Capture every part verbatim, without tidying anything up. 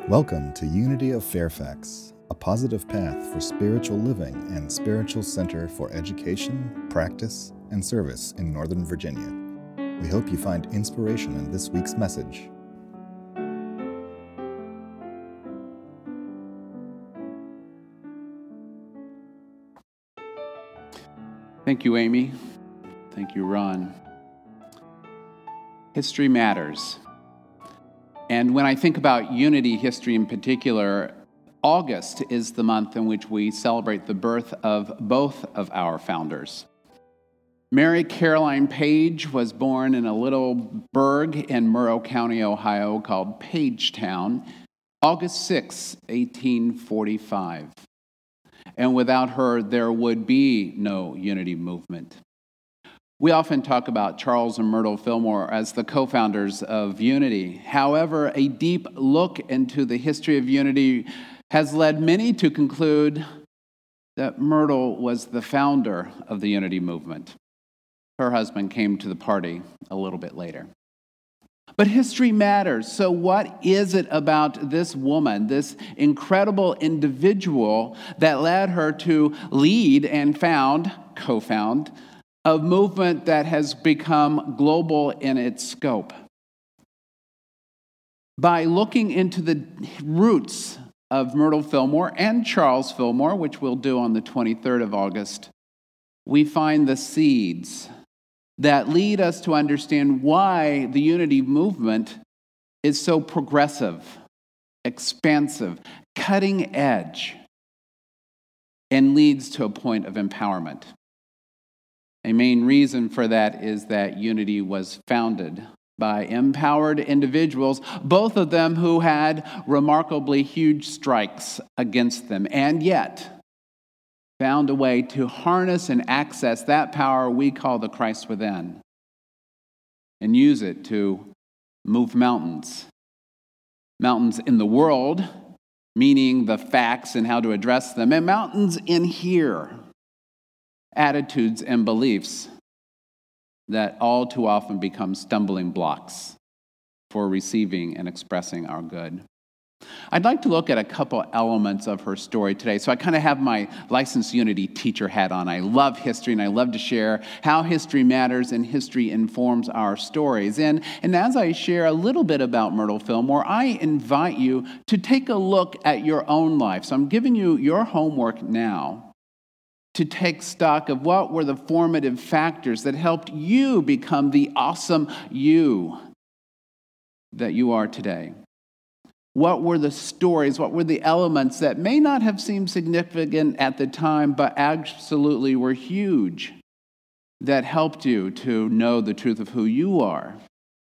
Welcome to Unity of Fairfax, a positive path for spiritual living and spiritual center for education, practice, and service in Northern Virginia. We hope you find inspiration in this week's message. Thank you, Amy. Thank you, Ron. History matters. And when I think about unity history in particular, August is the month in which we celebrate the birth of both of our founders. Mary Caroline Page was born in a little burg in Murrow County, Ohio called Pagetown, August sixth, eighteen forty-five. And without her, there would be no unity movement. We often talk about Charles and Myrtle Fillmore as the co-founders of Unity. However, a deep look into the history of Unity has led many to conclude that Myrtle was the founder of the Unity movement. Her husband came to the party a little bit later. But history matters. So what is it about this woman, this incredible individual, that led her to lead and found, co-found, a movement that has become global in its scope? By looking into the roots of Myrtle Fillmore and Charles Fillmore, which we'll do on the twenty-third of August, we find the seeds that lead us to understand why the unity movement is so progressive, expansive, cutting edge, and leads to a point of empowerment. A main reason for that is that unity was founded by empowered individuals, both of them who had remarkably huge strikes against them, and yet found a way to harness and access that power we call the Christ within and use it to move mountains. Mountains in the world, meaning the facts and how to address them, and mountains in here, attitudes and beliefs that all too often become stumbling blocks for receiving and expressing our good. I'd like to look at a couple elements of her story today. So I kind of have my licensed Unity teacher hat on. I love history, and I love to share how history matters and history informs our stories. And, and as I share a little bit about Myrtle Fillmore, I invite you to take a look at your own life. So I'm giving you your homework now to take stock of what were the formative factors that helped you become the awesome you that you are today. What were the stories, what were the elements that may not have seemed significant at the time, but absolutely were huge, that helped you to know the truth of who you are?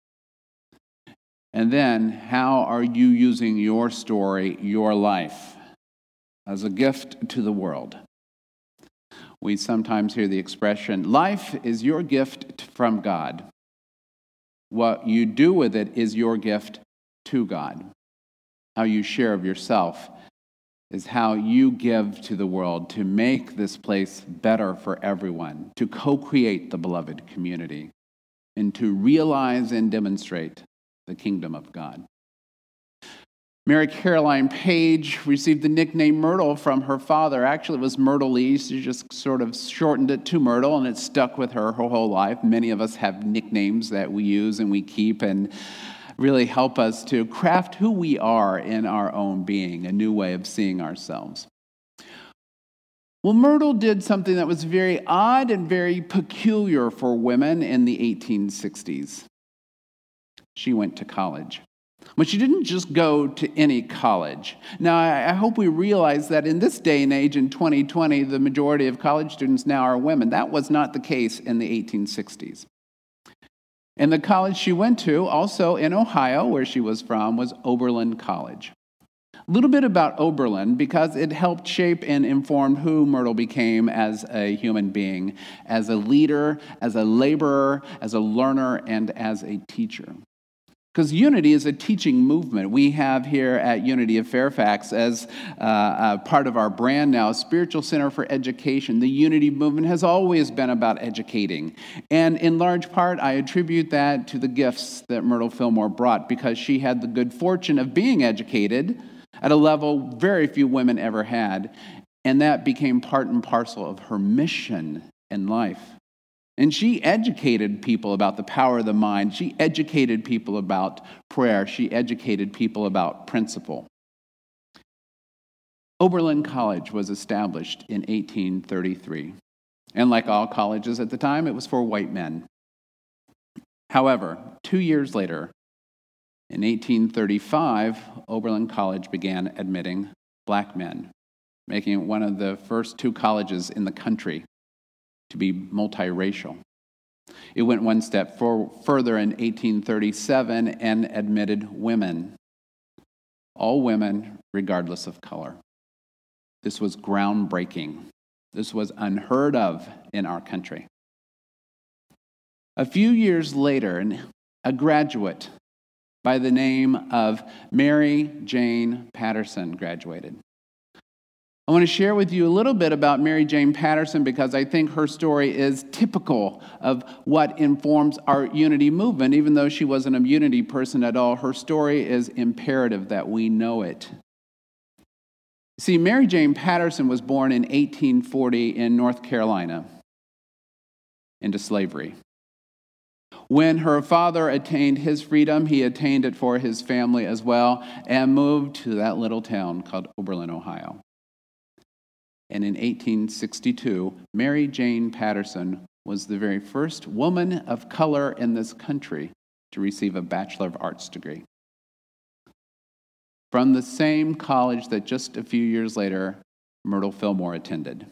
And then, how are you using your story, your life, as a gift to the world? We sometimes hear the expression, life is your gift from God. What you do with it is your gift to God. How you share of yourself is how you give to the world to make this place better for everyone, to co-create the beloved community, and to realize and demonstrate the kingdom of God. Mary Caroline Page received the nickname Myrtle from her father. Actually, it was Myrtle Lee. She just sort of shortened it to Myrtle, and it stuck with her her whole life. Many of us have nicknames that we use and we keep and really help us to craft who we are in our own being, a new way of seeing ourselves. Well, Myrtle did something that was very odd and very peculiar for women in the eighteen sixties. She went to college. But she didn't just go to any college. Now, I hope we realize that in this day and age, in twenty twenty, the majority of college students now are women. That was not the case in the eighteen sixties. And the college she went to, also in Ohio, where she was from, was Oberlin College. A little bit about Oberlin, because it helped shape and inform who Myrtle became as a human being, as a leader, as a laborer, as a learner, and as a teacher. Because Unity is a teaching movement. We have here at Unity of Fairfax, as uh, uh, part of our brand now, Spiritual Center for Education. The Unity movement has always been about educating. And in large part, I attribute that to the gifts that Myrtle Fillmore brought, because she had the good fortune of being educated at a level very few women ever had. And that became part and parcel of her mission in life. And she educated people about the power of the mind. She educated people about prayer. She educated people about principle. Oberlin College was established in eighteen thirty-three. And like all colleges at the time, it was for white men. However, two years later, in eighteen thirty-five, Oberlin College began admitting black men, making it one of the first two colleges in the country to be multiracial. It went one step for, further in eighteen thirty-seven and admitted women, all women regardless of color. This was groundbreaking. This was unheard of in our country. A few years later, a graduate by the name of Mary Jane Patterson graduated. I want to share with you a little bit about Mary Jane Patterson because I think her story is typical of what informs our Unity movement. Even though she wasn't a Unity person at all, her story is imperative that we know it. See, Mary Jane Patterson was born in eighteen forty in North Carolina into slavery. When her father attained his freedom, he attained it for his family as well and moved to that little town called Oberlin, Ohio. And in eighteen sixty-two, Mary Jane Patterson was the very first woman of color in this country to receive a Bachelor of Arts degree from the same college that just a few years later, Myrtle Fillmore attended.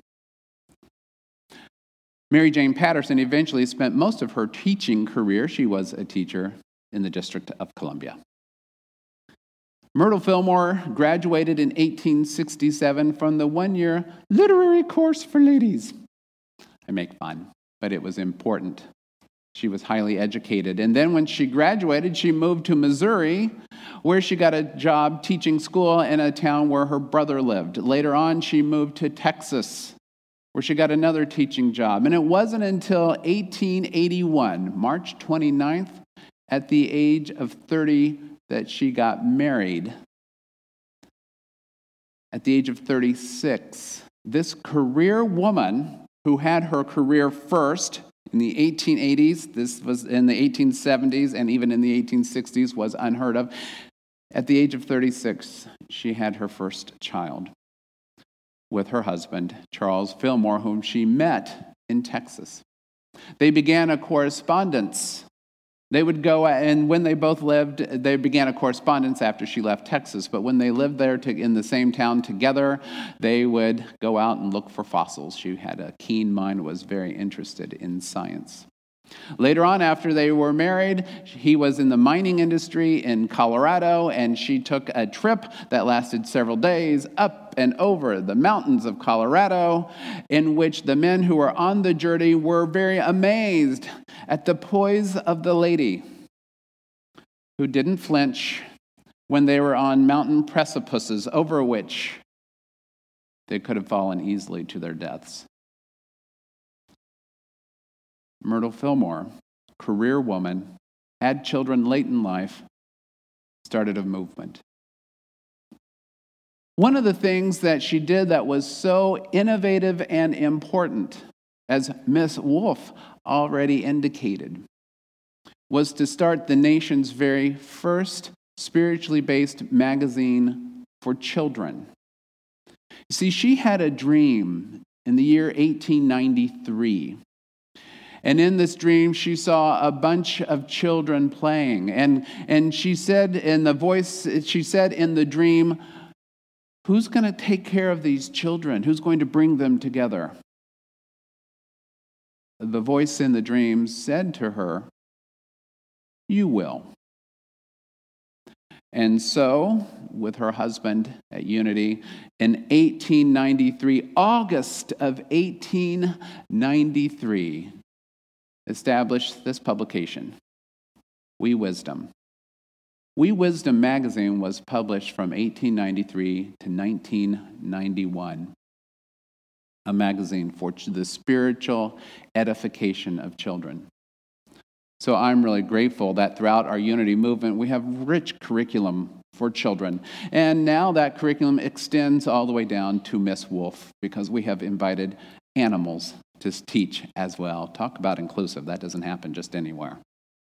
Mary Jane Patterson eventually spent most of her teaching career, she was a teacher, in the District of Columbia. Myrtle Fillmore graduated in eighteen sixty-seven from the one-year literary course for ladies. I make fun, but it was important. She was highly educated. And then when she graduated, she moved to Missouri, where she got a job teaching school in a town where her brother lived. Later on, she moved to Texas, where she got another teaching job. And it wasn't until eighteen eighty-one, March twenty-ninth, at the age of thirty, that she got married. At the age of thirty-six, this career woman who had her career first in the eighteen eighties, this was in the eighteen seventies, and even in the eighteen sixties was unheard of. At the age of thirty-six, she had her first child with her husband, Charles Fillmore, whom she met in Texas. They began a correspondence. They would go, and when they both lived, they began a correspondence after she left Texas, but when they lived there to, in the same town together, they would go out and look for fossils. She had a keen mind, was very interested in science. Later on, after they were married, he was in the mining industry in Colorado, and she took a trip that lasted several days up and over the mountains of Colorado, in which the men who were on the journey were very amazed at the poise of the lady, who didn't flinch when they were on mountain precipices over which they could have fallen easily to their deaths. Myrtle Fillmore, career woman, had children late in life, started a movement. One of the things that she did that was so innovative and important, as Miss Wolf already indicated, was to start the nation's very first spiritually based magazine for children. See, she had a dream in the year eighteen ninety-three. And in this dream, she saw a bunch of children playing. And, and she said in the voice, she said in the dream, who's going to take care of these children? Who's going to bring them together? The voice in the dream said to her, you will. And so, with her husband at Unity, in eighteen ninety-three, August of eighteen ninety-three, established this publication, We Wisdom, We Wisdom magazine was published from eighteen ninety-three to nineteen ninety-one, a magazine for the spiritual edification of children. So I'm really grateful that throughout our Unity movement, we have rich curriculum for children. And now that curriculum extends all the way down to Miss Wolf, because we have invited animals to teach as well. Talk about inclusive. That doesn't happen just anywhere.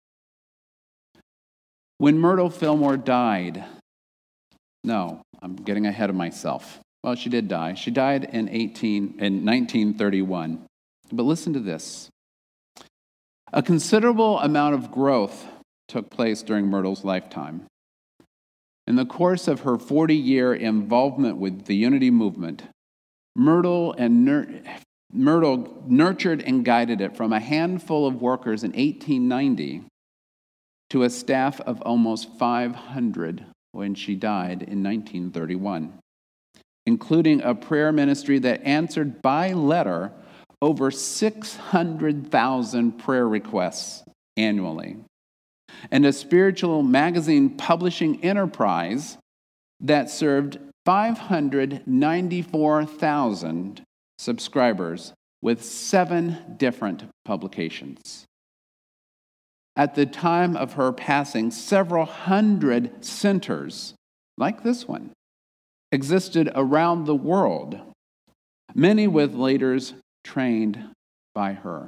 When Myrtle Fillmore died, no, I'm getting ahead of myself. Well, she did die. She died in eighteen in nineteen thirty-one. But listen to this. A considerable amount of growth took place during Myrtle's lifetime. In the course of her forty-year involvement with the Unity movement, Myrtle and nur- Myrtle nurtured and guided it from a handful of workers in eighteen ninety to a staff of almost five hundred when she died in nineteen thirty-one, including a prayer ministry that answered by letter over six hundred thousand prayer requests annually, and a spiritual magazine publishing enterprise that served five hundred ninety-four thousand subscribers with seven different publications. At the time of her passing, several hundred centers, like this one, existed around the world, many with leaders trained by her.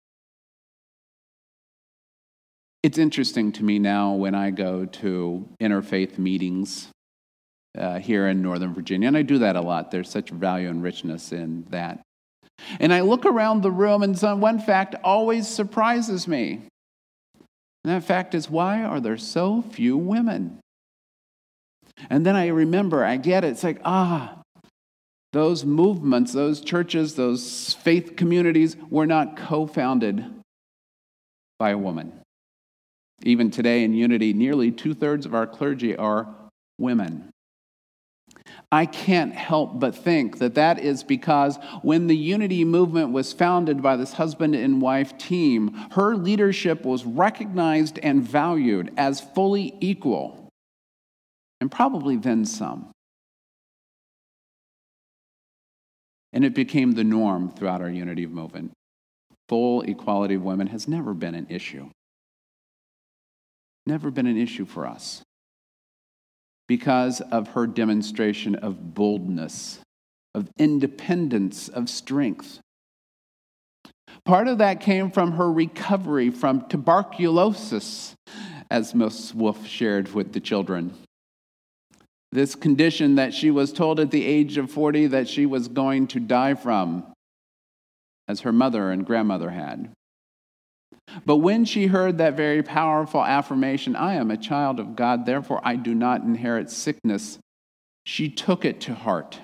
It's interesting to me now when I go to interfaith meetings uh, here in Northern Virginia, and I do that a lot. There's such value and richness in that. And I look around the room, and some, one fact always surprises me. And that fact is, why are there so few women? And then I remember, I get it. It's like, ah, those movements, those churches, those faith communities were not co-founded by a woman. Even today in Unity, nearly two-thirds of our clergy are women. I can't help but think that that is because when the Unity movement was founded by this husband and wife team, her leadership was recognized and valued as fully equal, and probably then some. And it became the norm throughout our Unity movement. Full equality of women has never been an issue. Never been an issue for us, because of her demonstration of boldness, of independence, of strength. Part of that came from her recovery from tuberculosis, as Miss Wolf shared with the children. This condition that she was told at the age of forty that she was going to die from, as her mother and grandmother had. But when she heard that very powerful affirmation, I am a child of God, therefore I do not inherit sickness, she took it to heart.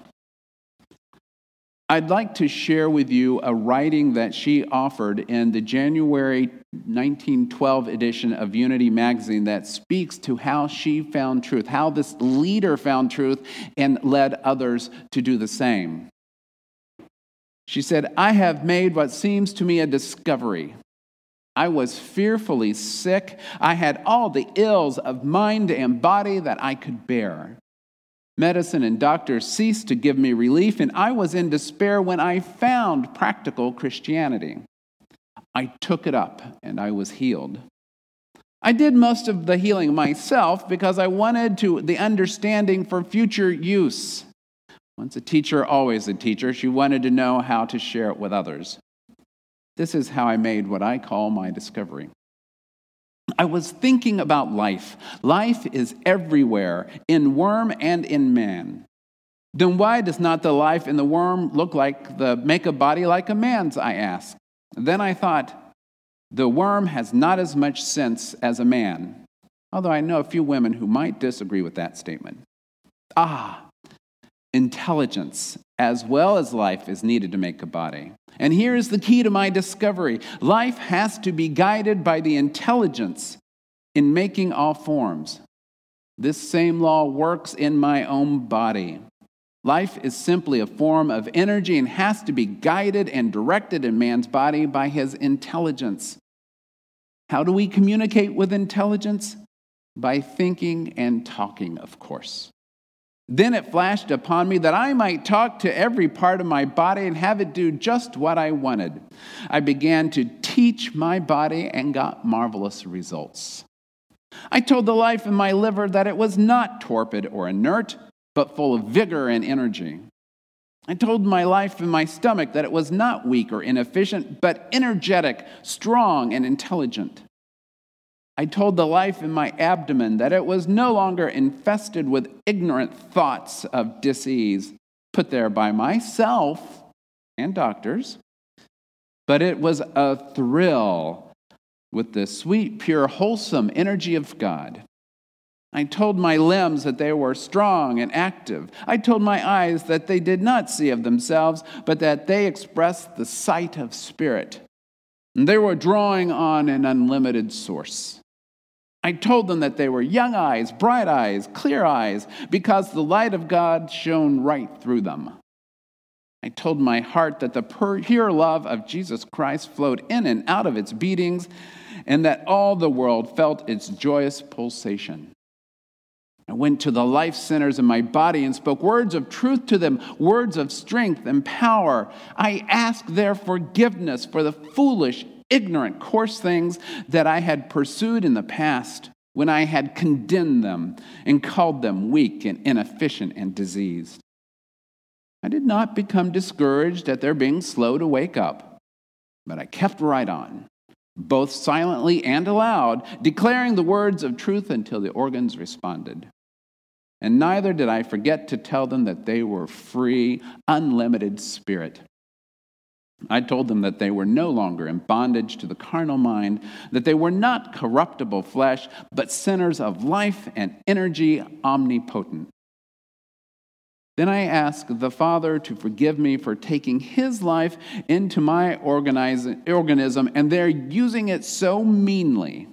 I'd like to share with you a writing that she offered in the January nineteen twelve edition of Unity magazine that speaks to how she found truth, how this leader found truth and led others to do the same. She said, I have made what seems to me a discovery. I was fearfully sick. I had all the ills of mind and body that I could bear. Medicine and doctors ceased to give me relief, and I was in despair when I found practical Christianity. I took it up, and I was healed. I did most of the healing myself because I wanted to the understanding for future use. Once a teacher, always a teacher. She wanted to know how to share it with others. This is how I made what I call my discovery. I was thinking about life. Life is everywhere, in worm and in man. Then why does not the life in the worm look like the make a body like a man's, I asked. Then I thought, the worm has not as much sense as a man, although I know a few women who might disagree with that statement. Ah, intelligence as well as life is needed to make a body. And here is the key to my discovery. Life has to be guided by the intelligence in making all forms. This same law works in my own body. Life is simply a form of energy and has to be guided and directed in man's body by his intelligence. How do we communicate with intelligence? By thinking and talking, of course. Then it flashed upon me that I might talk to every part of my body and have it do just what I wanted. I began to teach my body and got marvelous results. I told the life in my liver that it was not torpid or inert, but full of vigor and energy. I told my life in my stomach that it was not weak or inefficient, but energetic, strong, and intelligent. I told the life in my abdomen that it was no longer infested with ignorant thoughts of disease put there by myself and doctors, but it was a thrill with the sweet, pure, wholesome energy of God. I told my limbs that they were strong and active. I told my eyes that they did not see of themselves, but that they expressed the sight of spirit. And they were drawing on an unlimited source. I told them that they were young eyes, bright eyes, clear eyes, because the light of God shone right through them. I told my heart that the pure love of Jesus Christ flowed in and out of its beatings, and that all the world felt its joyous pulsation. I went to the life centers in my body and spoke words of truth to them, words of strength and power. I asked their forgiveness for the foolish, ignorant, coarse things that I had pursued in the past when I had condemned them and called them weak and inefficient and diseased. I did not become discouraged at their being slow to wake up, but I kept right on, both silently and aloud, declaring the words of truth until the organs responded. And neither did I forget to tell them that they were free, unlimited spirit. I told them that they were no longer in bondage to the carnal mind, that they were not corruptible flesh, but centers of life and energy omnipotent. Then I asked the Father to forgive me for taking his life into my organism, and they're using it so meanly.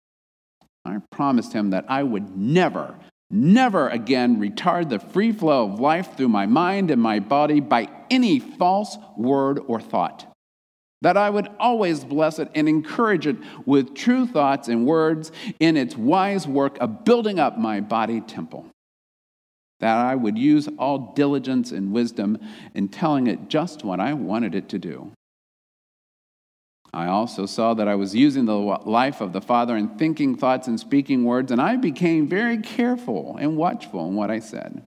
I promised him that I would never, never again retard the free flow of life through my mind and my body by any false word or thought, that I would always bless it and encourage it with true thoughts and words in its wise work of building up my body temple, that I would use all diligence and wisdom in telling it just what I wanted it to do. I also saw that I was using the life of the Father in thinking thoughts and speaking words, and I became very careful and watchful in what I said.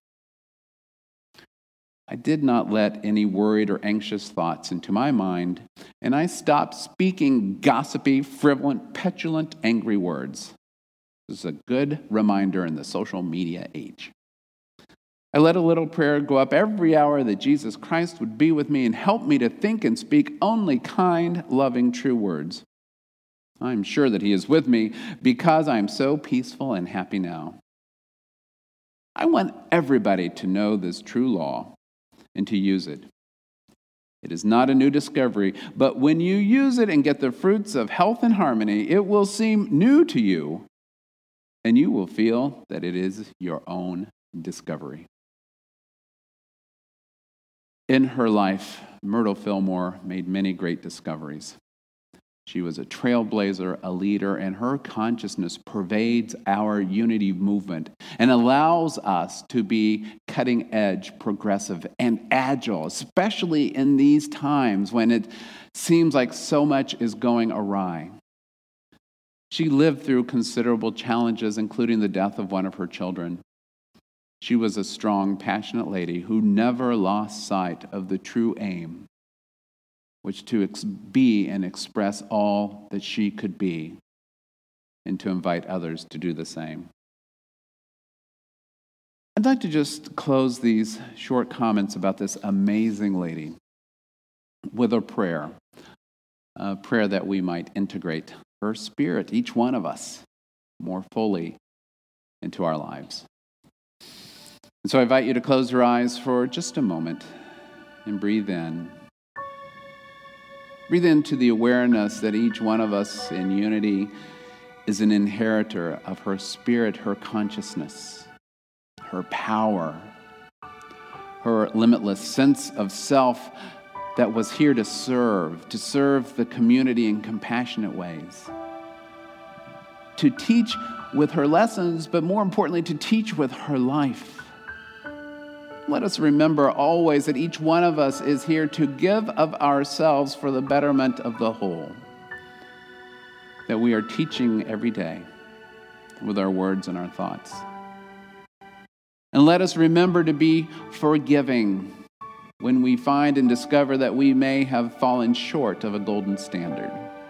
I did not let any worried or anxious thoughts into my mind, and I stopped speaking gossipy, frivolent, petulant, angry words. This is a good reminder in the social media age. I let a little prayer go up every hour that Jesus Christ would be with me and help me to think and speak only kind, loving, true words. I'm sure that he is with me because I am so peaceful and happy now. I want everybody to know this true law and to use it. It is not a new discovery, but when you use it and get the fruits of health and harmony, it will seem new to you, and you will feel that it is your own discovery. In her life, Myrtle Fillmore made many great discoveries. She was a trailblazer, a leader, and her consciousness pervades our unity movement and allows us to be cutting edge, progressive, and agile, especially in these times when it seems like so much is going awry. She lived through considerable challenges, including the death of one of her children. She was a strong, passionate lady who never lost sight of the true aim, which to ex- be and express all that she could be, and to invite others to do the same. I'd like to just close these short comments about this amazing lady with a prayer, a prayer that we might integrate her spirit, each one of us, more fully into our lives. And so I invite you to close your eyes for just a moment and breathe in. Breathe into the awareness that each one of us in unity is an inheritor of her spirit, her consciousness, her power, her limitless sense of self that was here to serve, to serve the community in compassionate ways. to teach with her lessons, but more importantly, to teach with her life. Let us remember always that each one of us is here to give of ourselves for the betterment of the whole, that we are teaching every day with our words and our thoughts. And let us remember to be forgiving when we find and discover that we may have fallen short of a golden standard.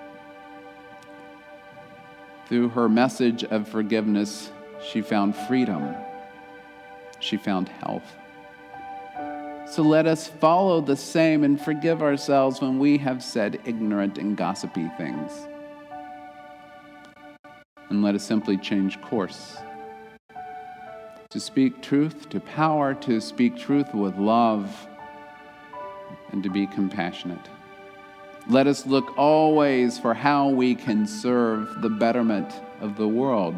Through her message of forgiveness, she found freedom. She found health. So let us follow the same and forgive ourselves when we have said ignorant and gossipy things. And let us simply change course. To speak truth to power, to speak truth with love, and to be compassionate. Let us look always for how we can serve the betterment of the world.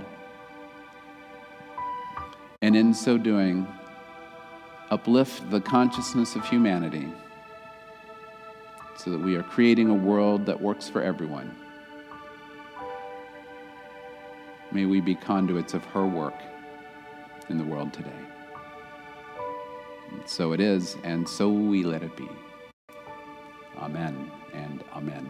And in so doing, uplift the consciousness of humanity so that we are creating a world that works for everyone. May we be conduits of her work in the world today. And so it is, and so we let it be. Amen and amen.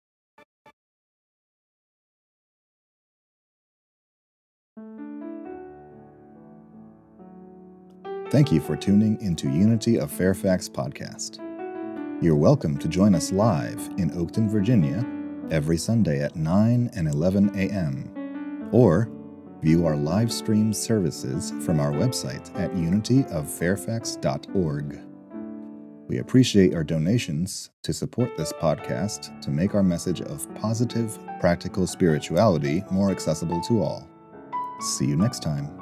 Thank you for tuning into Unity of Fairfax podcast. You're welcome to join us live in Oakton, Virginia, every Sunday at nine and eleven a.m., or view our live stream services from our website at unity of fairfax dot org. We appreciate your donations to support this podcast to make our message of positive, practical spirituality more accessible to all. See you next time.